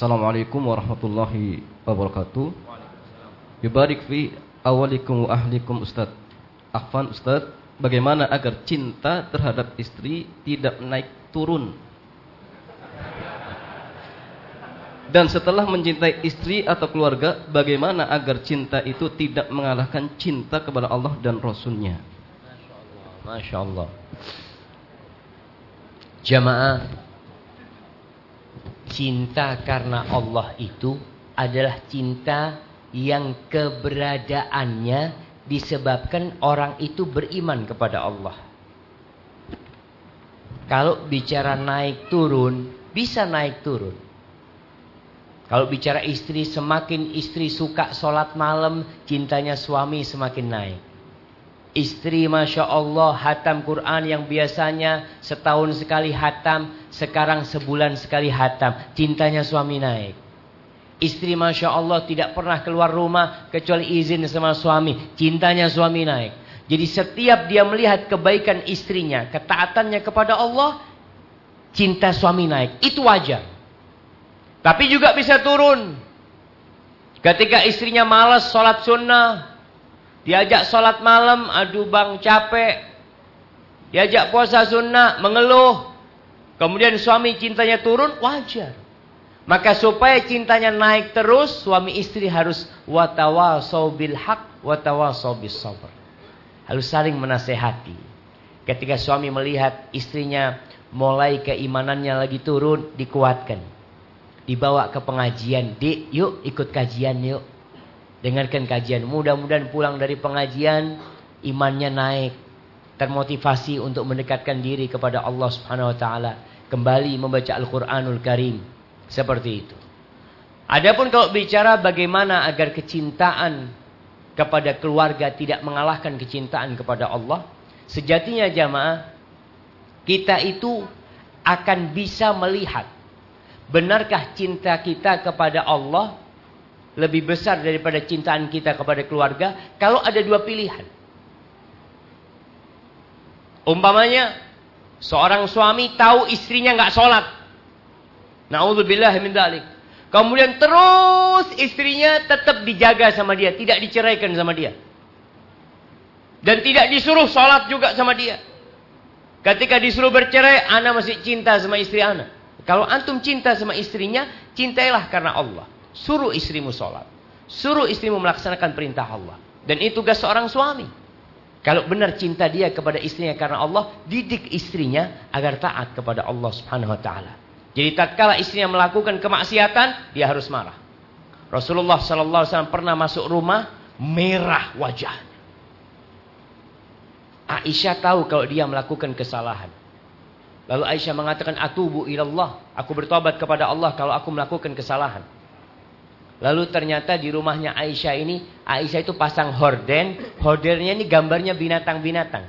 Assalamualaikum warahmatullahi wabarakatuh. Yubarik fi awalikum wa ahlikum Ustaz. Afwan Ustaz, bagaimana agar cinta terhadap istri tidak naik turun? Dan setelah mencintai istri atau keluarga, bagaimana agar cinta itu tidak mengalahkan cinta kepada Allah dan Rasulnya? Masya Allah. Jamaah, cinta karena Allah itu adalah cinta yang keberadaannya disebabkan orang itu beriman kepada Allah. Kalau bicara naik turun, bisa naik turun. Kalau bicara istri, semakin istri suka sholat malam, cintanya suami semakin naik. Istri Masya Allah hatam Quran yang biasanya setahun sekali hatam, sekarang sebulan sekali hatam. Cintanya suami naik. Istri Masya Allah tidak pernah keluar rumah kecuali izin sama suami. Cintanya suami naik. Jadi setiap dia melihat kebaikan istrinya, ketaatannya kepada Allah, cinta suami naik. Itu wajar. Tapi juga bisa turun. Ketika istrinya malas sholat sunnah, diajak sholat malam, aduh bang capek. Diajak puasa sunnah, mengeluh. Kemudian suami cintanya turun, wajar. Maka supaya cintanya naik terus, suami istri harus watawasau bil haq, watawasau bis sabr. Harus saling menasehati. Ketika suami melihat istrinya mulai keimanannya lagi turun, dikuatkan. Dibawa ke pengajian, Dik, yuk ikut kajian yuk. Dengarkan kajian. Mudah-mudahan pulang dari pengajian imannya naik, termotivasi untuk mendekatkan diri kepada Allah Subhanahu wa taala, kembali membaca Al-Qur'anul Karim. Seperti itu. Adapun kalau bicara bagaimana agar kecintaan kepada keluarga tidak mengalahkan kecintaan kepada Allah, sejatinya jamaah, kita itu akan bisa melihat benarkah cinta kita kepada Allah lebih besar daripada cintaan kita kepada keluarga kalau ada dua pilihan. Umpamanya seorang suami tahu istrinya nggak sholat, na'udzubillah min dzalik. Kemudian terus istrinya tetap dijaga sama dia, tidak diceraikan sama dia, dan tidak disuruh sholat juga sama dia. Ketika disuruh bercerai, ana masih cinta sama istri ana. Kalau antum cinta sama istrinya, cintailah karena Allah. Suruh istrimu sholat. Suruh istrimu melaksanakan perintah Allah. Dan itu tugas seorang suami. Kalau benar cinta dia kepada istrinya karena Allah, didik istrinya agar taat kepada Allah Subhanahu wa taala. Jadi tatkala istrinya melakukan kemaksiatan, dia harus marah. Rasulullah sallallahu alaihi wasallam pernah masuk rumah, merah wajahnya. Aisyah tahu kalau dia melakukan kesalahan. Lalu Aisyah mengatakan, atubu ilallah, aku bertobat kepada Allah kalau aku melakukan kesalahan. Lalu ternyata di rumahnya Aisyah ini, Aisyah itu pasang horden. Hordennya ini gambarnya binatang-binatang.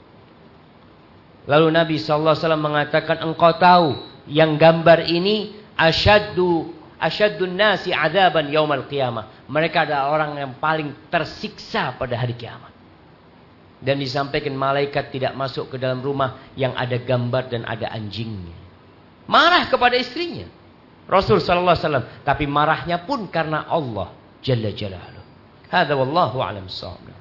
Lalu Nabi SAW mengatakan, engkau tahu yang gambar ini asyadun nasi adzaban yaumal qiyamah. Mereka adalah orang yang paling tersiksa pada hari kiamat. Dan disampaikan malaikat tidak masuk ke dalam rumah yang ada gambar dan ada anjingnya. Marah kepada istrinya Rasul sallallahu alaihi wasallam, tapi marahnya pun karena Allah jalla jalaluhu. Hadza wallahu a'lam bissawab.